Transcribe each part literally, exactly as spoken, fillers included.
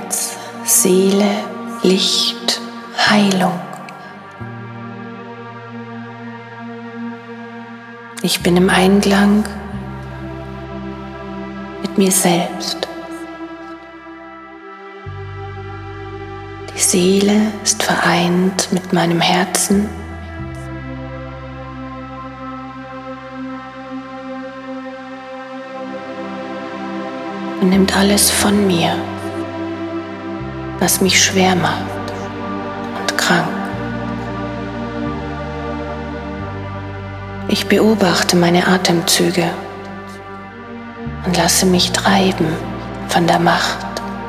Herz, Seele, Licht, Heilung. Ich bin im Einklang mit mir selbst. Die Seele ist vereint mit meinem Herzen. Und nimmt alles von mir, was mich schwer macht und krank. Ich beobachte meine Atemzüge und lasse mich treiben von der Macht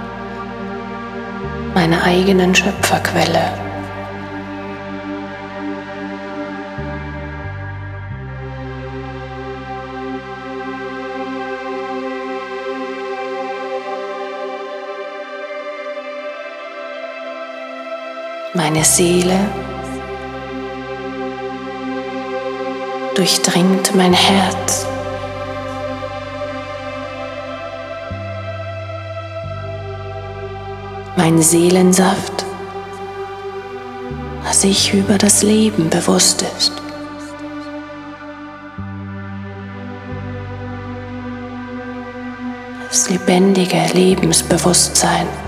meiner eigenen Schöpferquelle. Meine Seele durchdringt mein Herz. Mein Seelensaft, das sich über das Leben bewusst ist. Das lebendige Lebensbewusstsein.